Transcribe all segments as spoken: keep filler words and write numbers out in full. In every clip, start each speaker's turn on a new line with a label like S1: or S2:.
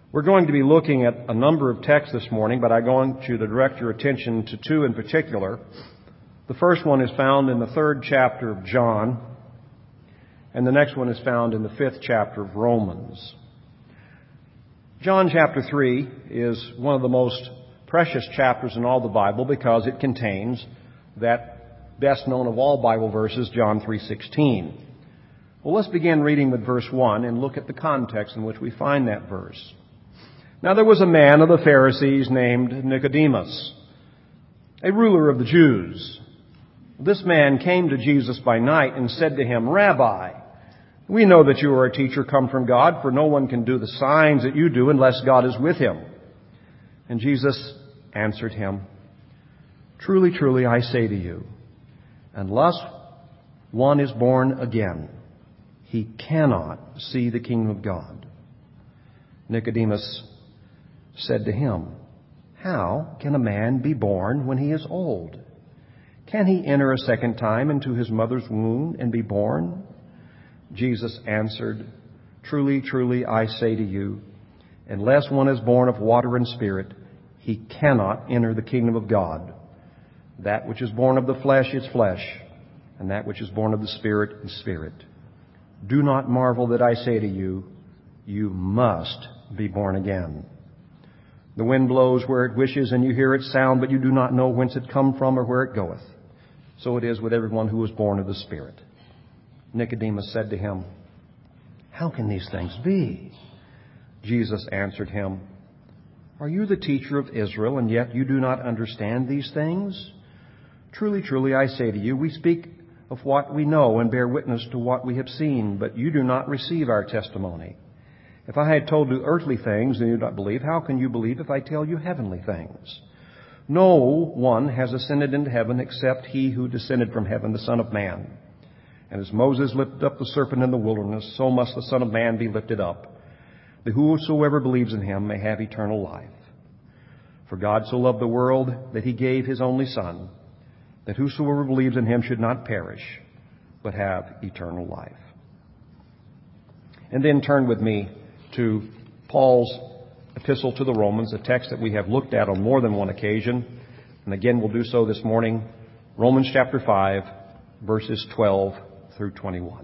S1: We're going to be looking at a number of texts this morning, but I want you to direct your attention to two in particular. The first one is found in the third chapter of John, and the next one is found in the fifth chapter of Romans. John chapter three is one of the most precious chapters in all the Bible because it contains that best known of all Bible verses, John three sixteen. Well, let's begin reading with verse one and look at the context in which we find that verse. Now there was a man of the Pharisees named Nicodemus, a ruler of the Jews. This man came to Jesus by night and said to him, "Rabbi, we know that you are a teacher come from God, for no one can do the signs that you do unless God is with him." And Jesus answered him, "Truly, truly, I say to you, unless one is born again, he cannot see the kingdom of God." Nicodemus said to him, "How can a man be born when he is old? Can he enter a second time into his mother's womb and be born?" Jesus answered, "Truly, truly, I say to you, unless one is born of water and spirit, he cannot enter the kingdom of God. That which is born of the flesh is flesh, and that which is born of the Spirit is spirit. Do not marvel that I say to you, you must be born again. The wind blows where it wishes, and you hear its sound, but you do not know whence it come from or where it goeth. So it is with everyone who is born of the Spirit." Nicodemus said to him, "How can these things be?" Jesus answered him, "Are you the teacher of Israel, and yet you do not understand these things? Truly, truly, I say to you, we speak of what we know and bear witness to what we have seen, but you do not receive our testimony. If I had told you earthly things and you do not believe, how can you believe if I tell you heavenly things? No one has ascended into heaven except he who descended from heaven, the Son of Man. And as Moses lifted up the serpent in the wilderness, so must the Son of Man be lifted up, that whosoever believes in him may have eternal life. For God so loved the world that he gave his only Son, that whosoever believes in him should not perish, but have eternal life." And then turn with me to Paul's epistle to the Romans, a text that we have looked at on more than one occasion. And again, we'll do so this morning. Romans chapter five, verses twelve through twenty-one.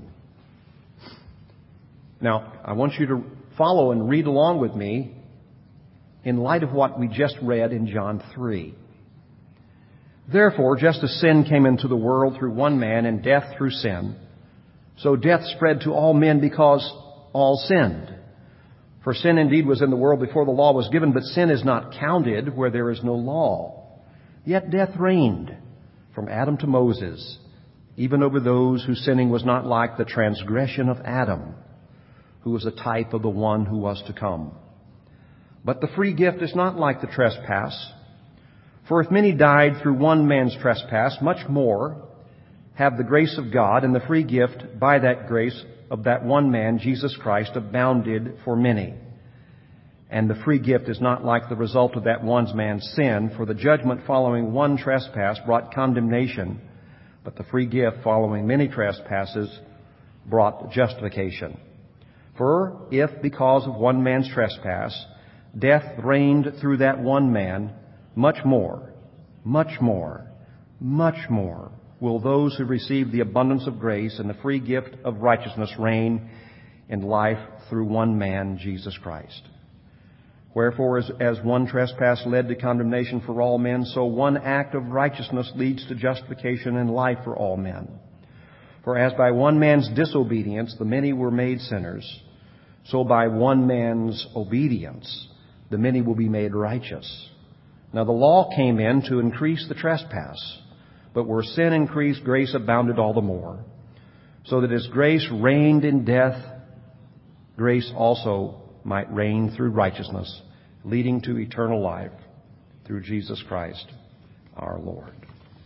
S1: Now, I want you to follow and read along with me in light of what we just read in John three. "Therefore, just as sin came into the world through one man and death through sin, so death spread to all men because all sinned. For sin indeed was in the world before the law was given, but sin is not counted where there is no law. Yet death reigned from Adam to Moses, even over those whose sinning was not like the transgression of Adam, who was a type of the one who was to come. But the free gift is not like the trespass. For if many died through one man's trespass, much more have the grace of God and the free gift by that grace of that one man, Jesus Christ, abounded for many. And the free gift is not like the result of that one man's sin, for the judgment following one trespass brought condemnation, but the free gift following many trespasses brought justification. For if, because of one man's trespass, death reigned through that one man, much more, much more, much more will those who receive the abundance of grace and the free gift of righteousness reign in life through one man, Jesus Christ. Wherefore, as, as one trespass led to condemnation for all men, so one act of righteousness leads to justification and life for all men. For as by one man's disobedience the many were made sinners, so by one man's obedience the many will be made righteous. Now the law came in to increase the trespass, but where sin increased, grace abounded all the more. So that as grace reigned in death, grace also might reign through righteousness, leading to eternal life through Jesus Christ our Lord.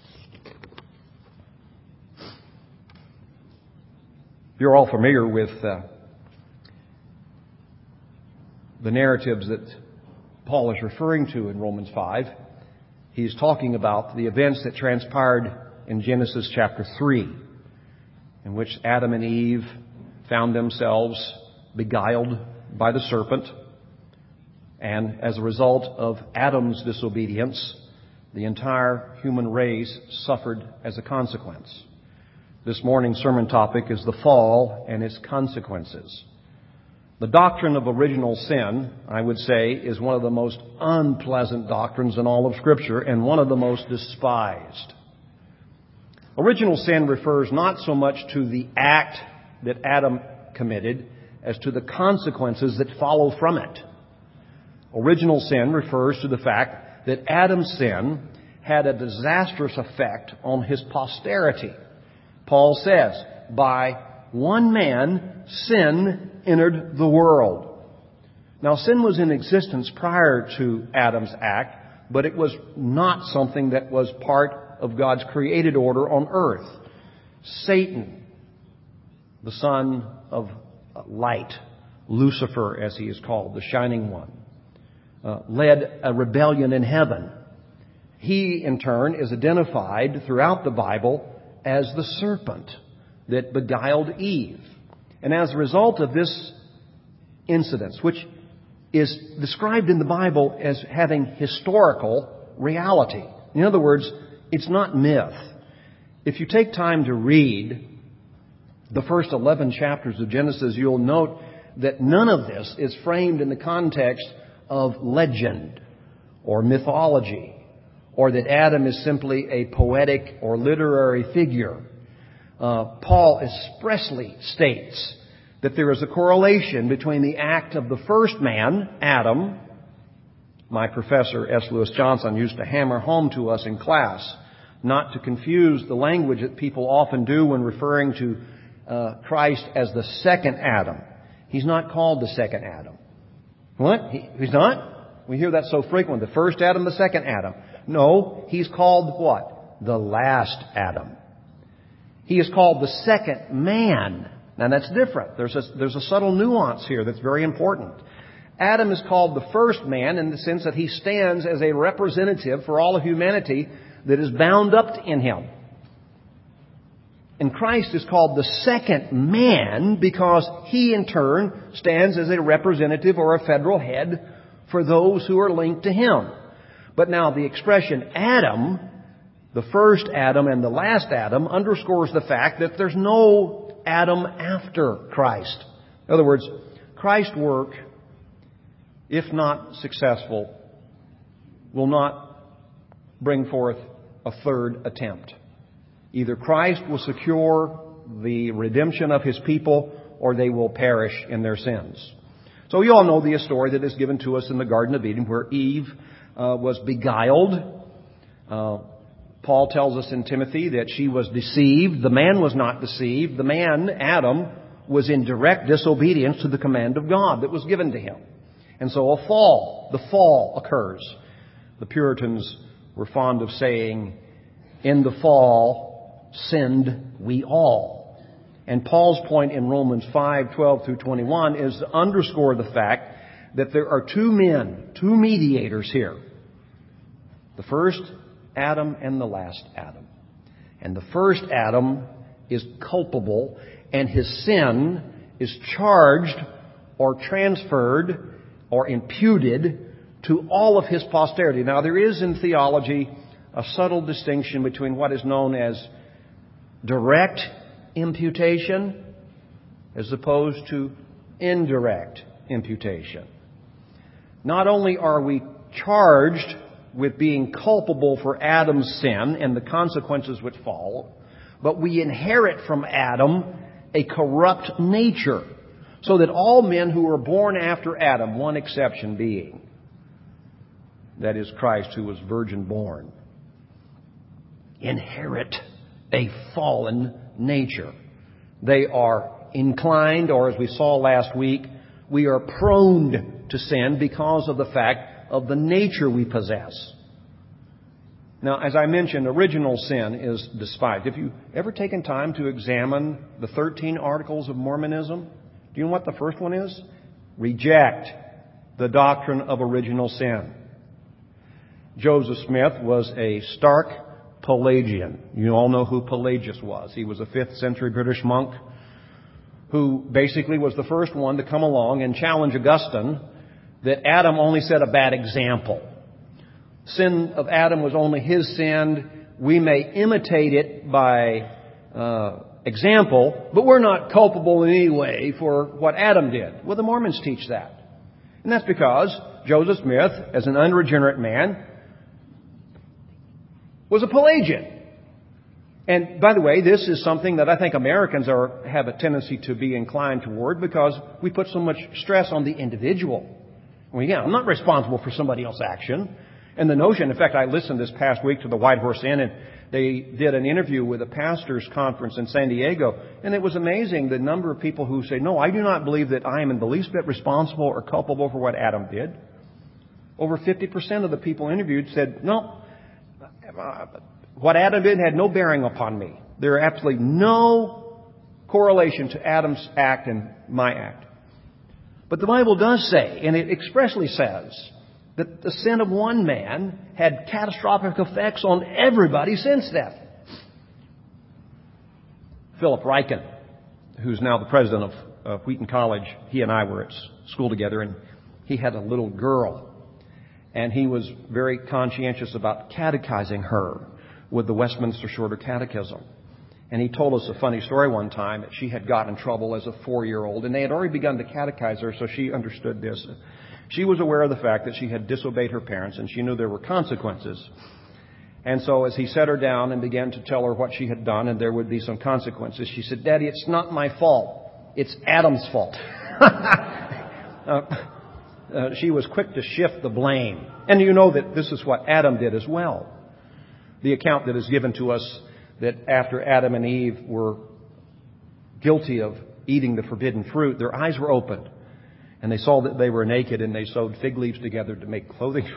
S1: You're all familiar with uh, the narratives that Paul is referring to in Romans five. He's talking about the events that transpired in Genesis chapter three, in which Adam and Eve found themselves beguiled by the serpent, And as a result of Adam's disobedience, the entire human race suffered as a consequence. This morning's sermon topic is the fall and its consequences. The doctrine of original sin, I would say, is one of the most unpleasant doctrines in all of Scripture and one of the most despised. Original sin refers not so much to the act that Adam committed as to the consequences that follow from it. Original sin refers to the fact that Adam's sin had a disastrous effect on his posterity. Paul says, by one man, sin entered the world. Now, sin was in existence prior to Adam's act, but it was not something that was part of God's created order on earth. Satan, the son of light, Lucifer as he is called, the shining one, uh, led a rebellion in heaven. He, in turn, is identified throughout the Bible as the serpent that beguiled Eve. And as a result of this incident, which is described in the Bible as having historical reality. In other words, it's not myth. If you take time to read the first eleven chapters of Genesis, you'll note that none of this is framed in the context of legend or mythology, or that Adam is simply a poetic or literary figure. Uh, Paul expressly states that there is a correlation between the act of the first man, Adam. My professor, S. Lewis Johnson, used to hammer home to us in class not to confuse the language that people often do when referring to uh, Christ as the second Adam. He's not called the second Adam. What? He, he's not? We hear that so frequently. The first Adam, the second Adam. No, he's called what? The last Adam. He is called the second man. Now that's different. There's a, there's a subtle nuance here that's very important. Adam is called the first man in the sense that he stands as a representative for all of humanity that is bound up in him. And Christ is called the second man because he in turn stands as a representative or a federal head for those who are linked to him. But now the expression Adam, the first Adam and the last Adam, underscores the fact that there's no Adam after Christ. In other words, Christ's work, if not successful, will not bring forth a third attempt. Either Christ will secure the redemption of His people, or they will perish in their sins. So you all know the story that is given to us in the Garden of Eden, where Eve uh, was beguiled. Uh, Paul tells us in Timothy that she was deceived. The man was not deceived. The man, Adam, was in direct disobedience to the command of God that was given to him. And so a fall, the fall occurs. The Puritans were fond of saying, in the fall, sinned we all. And Paul's point in Romans five, twelve through twenty-one is to underscore the fact that there are two men, two mediators here. The first Adam and the last Adam. And the first Adam is culpable, and his sin is charged or transferred or imputed to all of his posterity. Now, there is in theology a subtle distinction between what is known as direct imputation as opposed to indirect imputation. Not only are we charged with being culpable for Adam's sin and the consequences which follow, but we inherit from Adam a corrupt nature, so that all men who were born after Adam, one exception being, that is Christ, who was virgin born, inherit a fallen nature. They are inclined, or as we saw last week, we are prone to sin because of the fact of the nature we possess. Now, as I mentioned, original sin is despised. Have you ever taken time to examine the thirteen Articles of Mormonism? Do you know what the first one is? Reject the doctrine of original sin. Joseph Smith was a stark Pelagian. You all know who Pelagius was. He was a fifth century British monk who basically was the first one to come along and challenge Augustine that Adam only set a bad example. Sin of Adam was only his sin. We may imitate it by uh, example, but we're not culpable in any way for what Adam did. Well, the Mormons teach that. And that's because Joseph Smith, as an unregenerate man, was a Pelagian. And by the way, this is something that I think Americans are have a tendency to be inclined toward because we put so much stress on the individual. Well, yeah, I'm not responsible for somebody else's action. And the notion, in fact, I listened this past week to the White Horse Inn, and they did an interview with a pastors' conference in San Diego. And it was amazing the number of people who say, no, I do not believe that I am in the least bit responsible or culpable for what Adam did. Over fifty percent of the people interviewed said, no, what Adam did had no bearing upon me. There are absolutely no correlation to Adam's act and my act. But the Bible does say, and it expressly says, that the sin of one man had catastrophic effects on everybody since death. Philip Ryken, who's now the president of uh, Wheaton College, he and I were at school together, and he had a little girl. And he was very conscientious about catechizing her with the Westminster Shorter Catechism. And he told us a funny story one time that she had got in trouble as a four-year-old, and they had already begun to catechize her, so she understood this. She was aware of the fact that she had disobeyed her parents, and she knew there were consequences. And so as he set her down and began to tell her what she had done, and there would be some consequences, she said, Daddy, it's not my fault. It's Adam's fault. uh, uh, she was quick to shift the blame. And you know that this is what Adam did as well. The account that is given to us that after Adam and Eve were guilty of eating the forbidden fruit, their eyes were opened. And they saw that they were naked, and they sewed fig leaves together to make clothing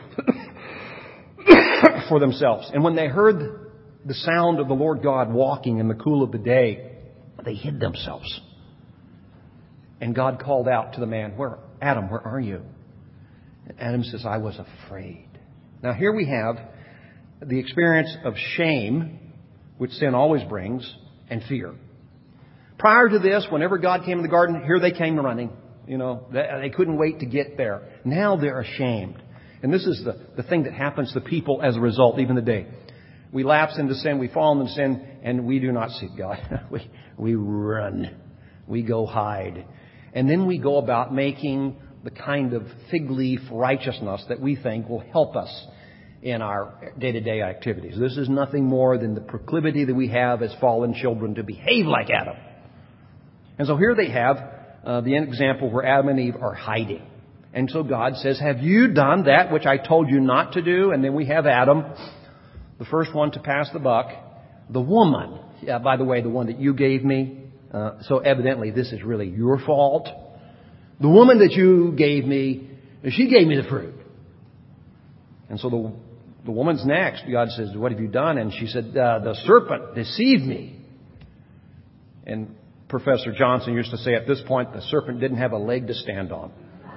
S1: for themselves. And when they heard the sound of the Lord God walking in the cool of the day, they hid themselves. And God called out to the man, "Where, Adam, where are you?" And Adam says, "I was afraid." Now here we have the experience of shame, which sin always brings, and fear. Prior to this, whenever God came in the garden, here they came running. You know, they couldn't wait to get there. Now they're ashamed. And this is the, the thing that happens to people as a result, even today. We lapse into sin, we fall into sin, and we do not seek God. we, we run. We go hide. And then we go about making the kind of fig leaf righteousness that we think will help us in our day-to-day activities. This is nothing more than the proclivity that we have as fallen children to behave like Adam. And so here they have uh, the example where Adam and Eve are hiding. And so God says, "Have you done that which I told you not to do?" And then we have Adam, the first one to pass the buck. The woman, yeah, by the way, the one that you gave me. Uh, so evidently this is really your fault. The woman that you gave me, she gave me the fruit. And so the the woman's next. God says, "What have you done?" And she said, uh, "The serpent deceived me." And Professor Johnson used to say at this point, the serpent didn't have a leg to stand on.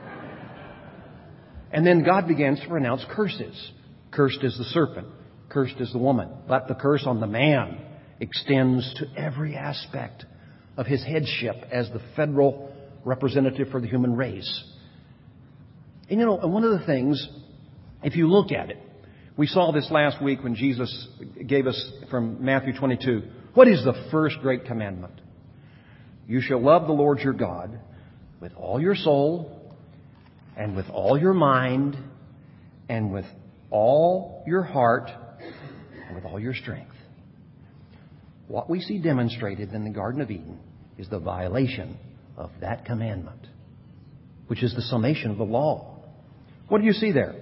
S1: And then God begins to pronounce curses. Cursed is the serpent. Cursed is the woman. But the curse on the man extends to every aspect of his headship as the federal representative for the human race. And you know, one of the things, if you look at it, we saw this last week when Jesus gave us from Matthew twenty-two. What is the first great commandment? You shall love the Lord your God with all your soul and with all your mind and with all your heart and with all your strength. What we see demonstrated in the Garden of Eden is the violation of that commandment, which is the summation of the law. What do you see there?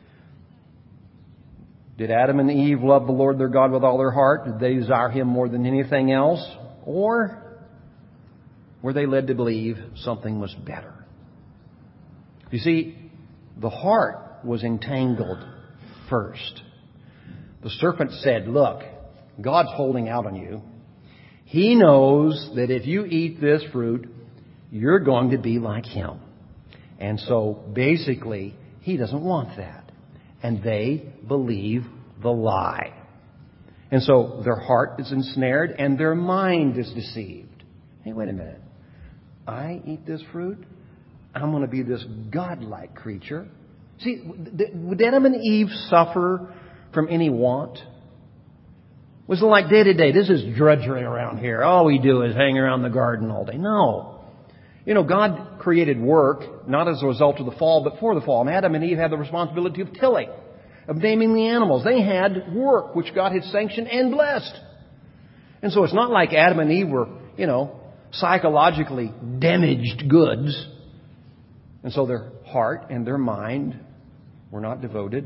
S1: Did Adam and Eve love the Lord their God with all their heart? Did they desire Him more than anything else? Or were they led to believe something was better? You see, the heart was entangled first. The serpent said, "Look, God's holding out on you. He knows that if you eat this fruit, you're going to be like Him. And so basically, He doesn't want that." And they believe the lie. And so their heart is ensnared and their mind is deceived. Hey, wait a minute. I eat this fruit? I'm going to be this godlike creature. See, would Adam and Eve suffer from any want? Was it like day to day? This is drudgery around here. All we do is hang around the garden all day. No. You know, God created work, not as a result of the fall, but for the fall. And Adam and Eve had the responsibility of tilling, of naming the animals. They had work which God had sanctioned and blessed. And so it's not like Adam and Eve were, you know, psychologically damaged goods. And so their heart and their mind were not devoted.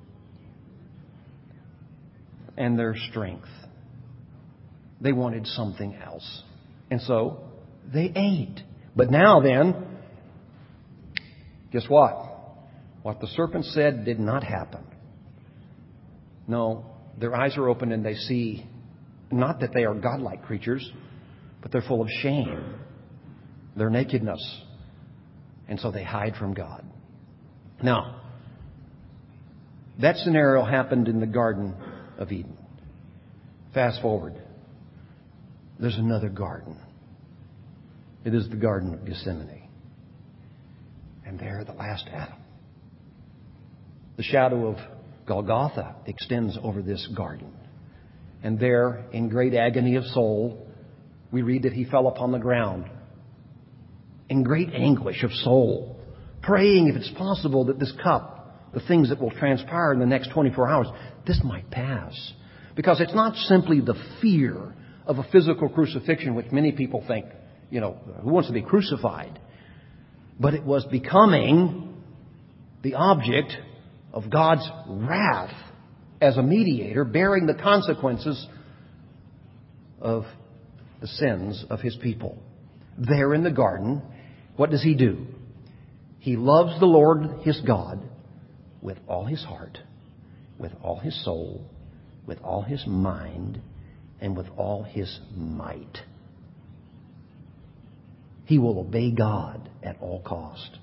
S1: And their strength. They wanted something else. And so they ate. But now then, guess what? What the serpent said did not happen. No, their eyes are opened and they see not that they are godlike creatures, but they're full of shame, their nakedness. And so they hide from God. Now, that scenario happened in the Garden of Eden. Fast forward. There's another garden. It is the Garden of Gethsemane. And there, the last Adam. The shadow of Golgotha extends over this garden. And there, in great agony of soul, we read that he fell upon the ground. In great anguish of soul, praying if it's possible that this cup, the things that will transpire in the next twenty-four hours, this might pass. Because it's not simply the fear of a physical crucifixion, which many people think, you know, who wants to be crucified? But it was becoming the object of God's wrath as a mediator, bearing the consequences of the sins of His people. There in the garden, what does He do? He loves the Lord His God with all His heart, with all His soul, with all His mind, and with all His might. He will obey God at all cost.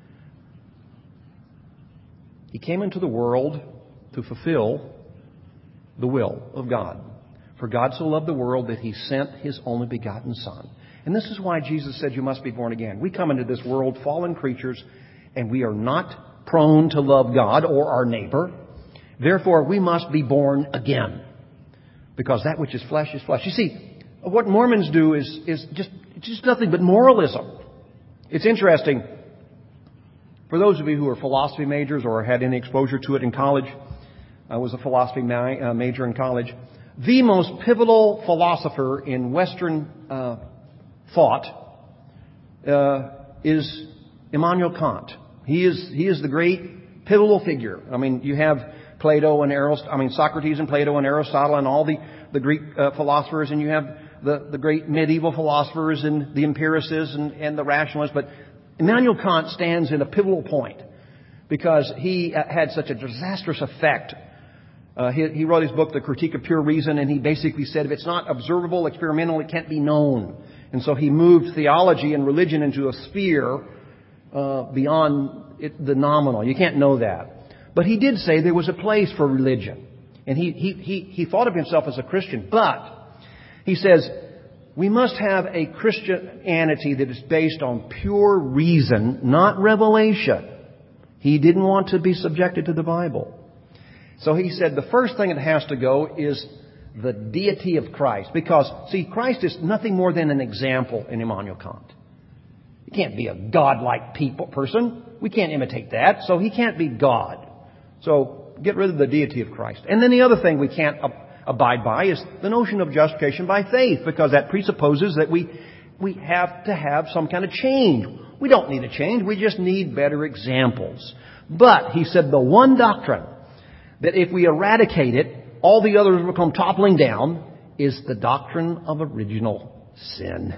S1: He came into the world to fulfill the will of God. For God so loved the world that He sent His only begotten Son. And this is why Jesus said you must be born again. We come into this world fallen creatures, and we are not prone to love God or our neighbor. Therefore, we must be born again. Because that which is flesh is flesh. You see, what Mormons do is, is just, just nothing but moralism. It's interesting. For those of you who are philosophy majors or had any exposure to it in college, I was a philosophy ma- uh, major in college. The most pivotal philosopher in Western uh, thought uh, is Immanuel Kant. He is he is the great pivotal figure. I mean, you have Plato and Aristotle. I mean, Socrates and Plato and Aristotle and all the the Greek uh, philosophers, and you have the the great medieval philosophers and the empiricists and, and the rationalists. But Immanuel Kant stands in a pivotal point because he had such a disastrous effect. Uh, he, he wrote his book, The Critique of Pure Reason, and he basically said if it's not observable, experimental, it can't be known. And so he moved theology and religion into a sphere uh, beyond it, the nominal. You can't know that. But he did say there was a place for religion. And he, he, he, he thought of himself as a Christian. But he says, we must have a Christianity that is based on pure reason, not revelation. He didn't want to be subjected to the Bible. So he said the first thing that has to go is the deity of Christ. Because, see, Christ is nothing more than an example in Immanuel Kant. He can't be a godlike people person. We can't imitate that. So he can't be God. So get rid of the deity of Christ. And then the other thing we can't ab- abide by is the notion of justification by faith. Because that presupposes that we, we have to have some kind of change. We don't need a change. We just need better examples. But, he said, the one doctrine that if we eradicate it, all the others will come toppling down, is the doctrine of original sin.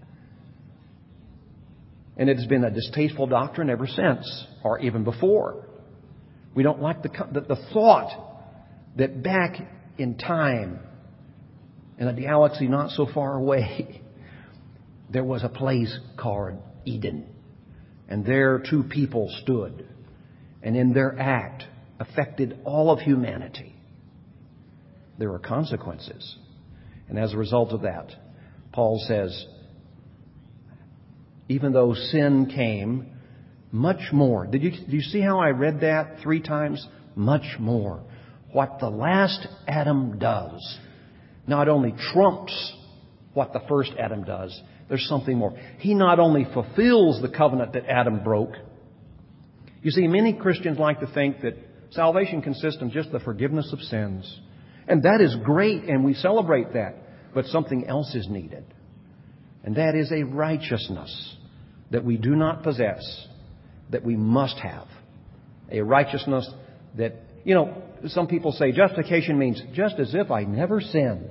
S1: And it has been a distasteful doctrine ever since, or even before. We don't like the, the, the thought that back in time, in a galaxy not so far away, there was a place called Eden. And there two people stood, and in their act affected all of humanity. There are consequences. And as a result of that, Paul says, even though sin came Much more. Did you, did you see how I read that three times? Much more. What the last Adam does not only trumps what the first Adam does, there's something more. He not only fulfills the covenant that Adam broke. You see, many Christians like to think that salvation consists in just the forgiveness of sins. And that is great, and we celebrate that. But something else is needed. And that is a righteousness that we do not possess, that we must have. A righteousness that, you know, some people say justification means just as if I never sinned.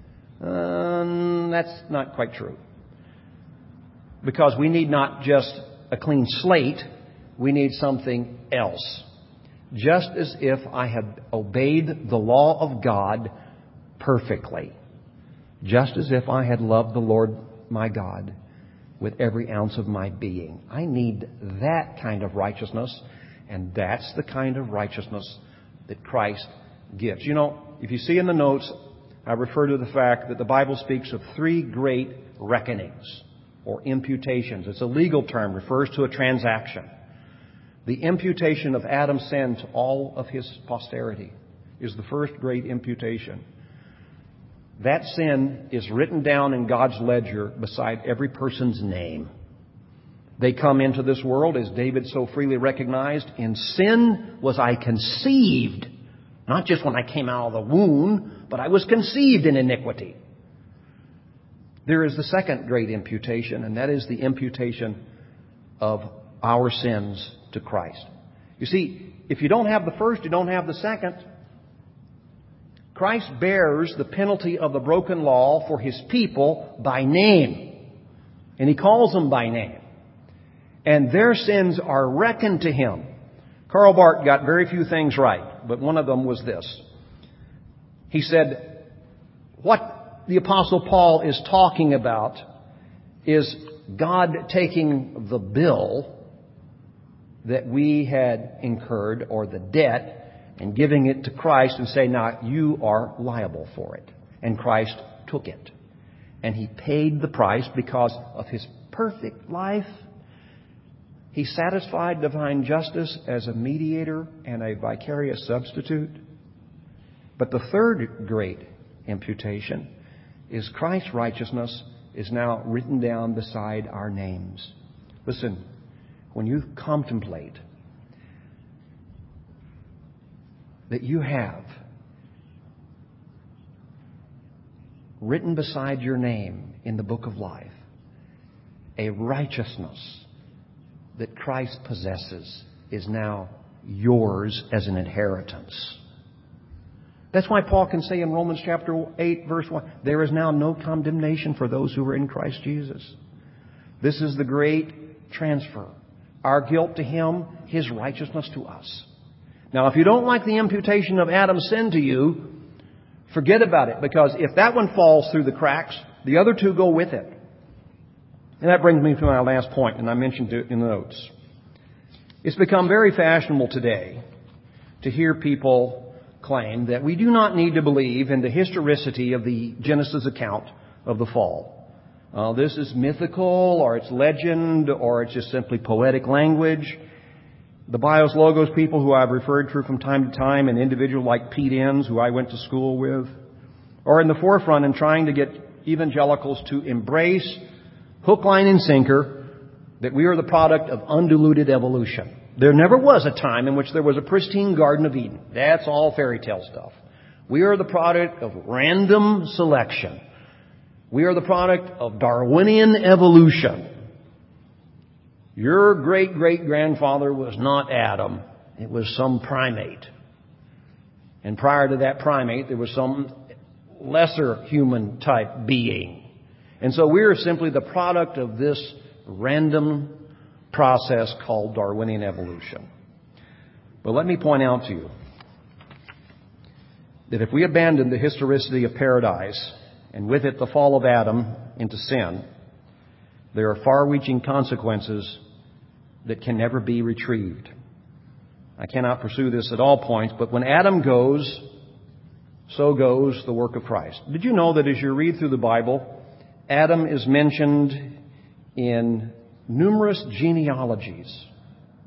S1: Um, that's not quite true. Because we need not just a clean slate, we need something else. Just as if I had obeyed the law of God perfectly. Just as if I had loved the Lord my God with every ounce of my being. I need that kind of righteousness, and that's the kind of righteousness that Christ gives. You know, if you see in the notes, I refer to the fact that the Bible speaks of three great reckonings or imputations. It's a legal term, refers to a transaction. The imputation of Adam's sin to all of his posterity is the first great imputation. That sin is written down in God's ledger beside every person's name. They come into this world, as David so freely recognized, in sin was I conceived. Not just when I came out of the womb, but I was conceived in iniquity. There is the second great imputation, and that is the imputation of our sins to Christ. You see, if you don't have the first, you don't have the second. Christ bears the penalty of the broken law for His people by name. And He calls them by name. And their sins are reckoned to Him. Karl Barth got very few things right, but one of them was this. He said, what the Apostle Paul is talking about is God taking the bill that we had incurred, or the debt, and giving it to Christ and saying, now you are liable for it. And Christ took it. And He paid the price because of His perfect life. He satisfied divine justice as a mediator and a vicarious substitute. But the third great imputation is Christ's righteousness is now written down beside our names. Listen, when you contemplate that you have written beside your name in the book of life a righteousness that Christ possesses is now yours as an inheritance. That's why Paul can say in Romans chapter eight, verse one, there is now no condemnation for those who are in Christ Jesus. This is the great transfer. Our guilt to Him, His righteousness to us. Now, if you don't like the imputation of Adam's sin to you, forget about it. Because if that one falls through the cracks, the other two go with it. And that brings me to my last point, and I mentioned it in the notes. It's become very fashionable today to hear people claim that we do not need to believe in the historicity of the Genesis account of the fall. Uh, this is mythical, or it's legend, or it's just simply poetic language. The Bios Logos people who I've referred to from time to time, and individuals like Pete Enns, who I went to school with, are in the forefront in trying to get evangelicals to embrace hook, line, and sinker that we are the product of undiluted evolution. There never was a time in which there was a pristine Garden of Eden. That's all fairy tale stuff. We are the product of random selection. We are the product of Darwinian evolution. Your great-great-grandfather was not Adam. It was some primate. And prior to that primate, there was some lesser human type being. And so we are simply the product of this random process called Darwinian evolution. But let me point out to you that if we abandon the historicity of paradise, and with it the fall of Adam into sin, there are far-reaching consequences that can never be retrieved. I cannot pursue this at all points, but when Adam goes, so goes the work of Christ. Did you know that as you read through the Bible, Adam is mentioned in numerous genealogies?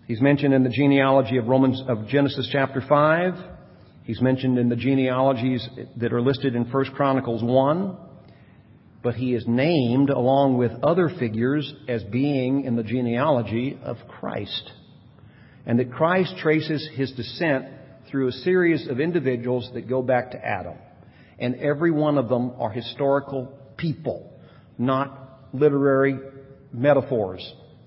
S1: He's mentioned in the genealogy of Romans, of Genesis chapter five. He's mentioned in the genealogies that are listed in First Chronicles one. But he is named along with other figures as being in the genealogy of Christ. And that Christ traces his descent through a series of individuals that go back to Adam. And every one of them are historical people, not literary metaphors.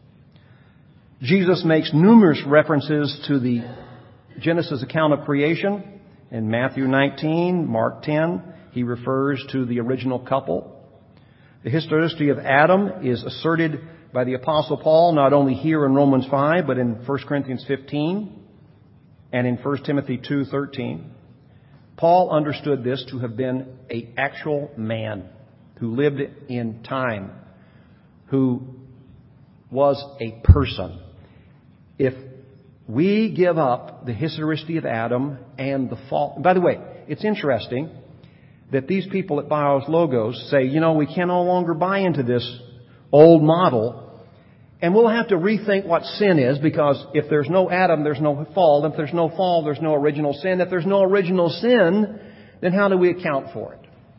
S1: Jesus makes numerous references to the Genesis account of creation. In Matthew nineteen, Mark ten, he refers to the original couple. The historicity of Adam is asserted by the Apostle Paul, not only here in Romans five, but in First Corinthians fifteen and in First Timothy two thirteen. Paul understood this to have been an actual man who lived in time, who was a person. If we give up the historicity of Adam and the fall... By the way, it's interesting that these people at Bios Logos say, you know, we can no longer buy into this old model, and we'll have to rethink what sin is, because if there's no Adam, there's no fall. If there's no fall, there's no original sin. If there's no original sin, then how do we account for it?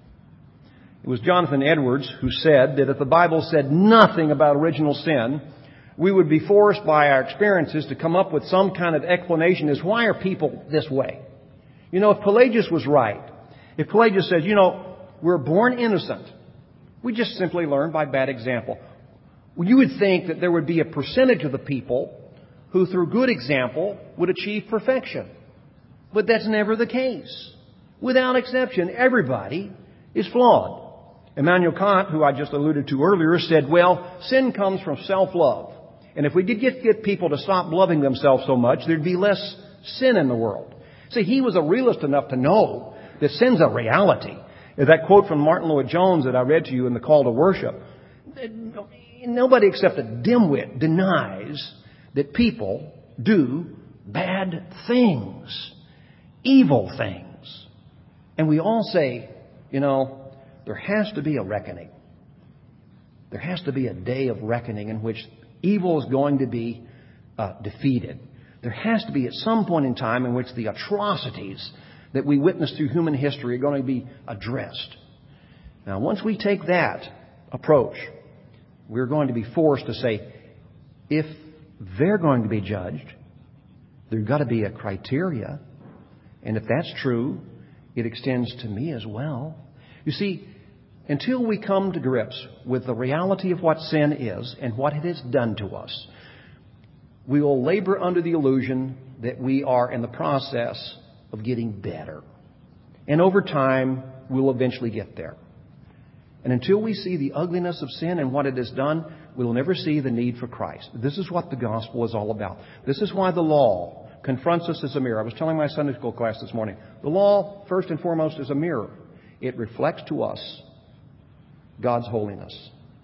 S1: It was Jonathan Edwards who said that if the Bible said nothing about original sin, we would be forced by our experiences to come up with some kind of explanation as why are people this way? You know, if Pelagius was right, if Pelagius says, you know, we're born innocent, we just simply learn by bad example. Well, you would think that there would be a percentage of the people who, through good example, would achieve perfection. But that's never the case. Without exception, everybody is flawed. Immanuel Kant, who I just alluded to earlier, said, well, sin comes from self-love. And if we did get, get people to stop loving themselves so much, there'd be less sin in the world. See, he was a realist enough to know that sin's a reality. That quote from Martin Lloyd-Jones that I read to you in the Call to Worship, nobody except a dimwit denies that people do bad things, evil things. And we all say, you know, there has to be a reckoning. There has to be a day of reckoning in which evil is going to be uh, defeated. There has to be at some point in time in which the atrocities that we witness through human history are going to be addressed. Now, once we take that approach, we're going to be forced to say, if they're going to be judged, there's got to be a criteria. And if that's true, it extends to me as well. You see, until we come to grips with the reality of what sin is and what it has done to us, we will labor under the illusion that we are in the process of getting better. And over time, we'll eventually get there. And until we see the ugliness of sin and what it has done, we'll never see the need for Christ. This is what the gospel is all about. This is why the law confronts us as a mirror. I was telling my Sunday school class this morning, the law, first and foremost, is a mirror. It reflects to us God's holiness.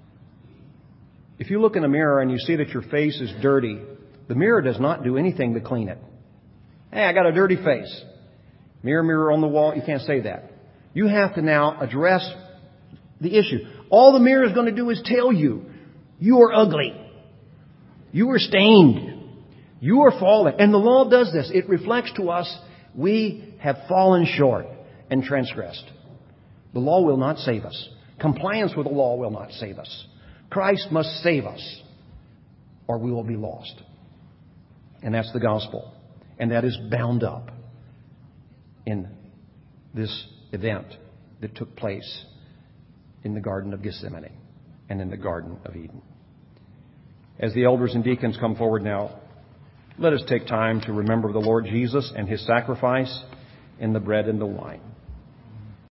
S1: If you look in a mirror and you see that your face is dirty, the mirror does not do anything to clean it. Hey, I got a dirty face. Mirror, mirror on the wall. You can't say that. You have to now address the issue. All the mirror is going to do is tell you, you are ugly. You are stained. You are fallen. And the law does this. It reflects to us, we have fallen short and transgressed. The law will not save us. Compliance with the law will not save us. Christ must save us, or we will be lost. And that's the gospel. And that is bound up in this event that took place in the Garden of Gethsemane and in the Garden of Eden. As the elders and deacons come forward now, let us take time to remember the Lord Jesus and His sacrifice in the bread and the wine.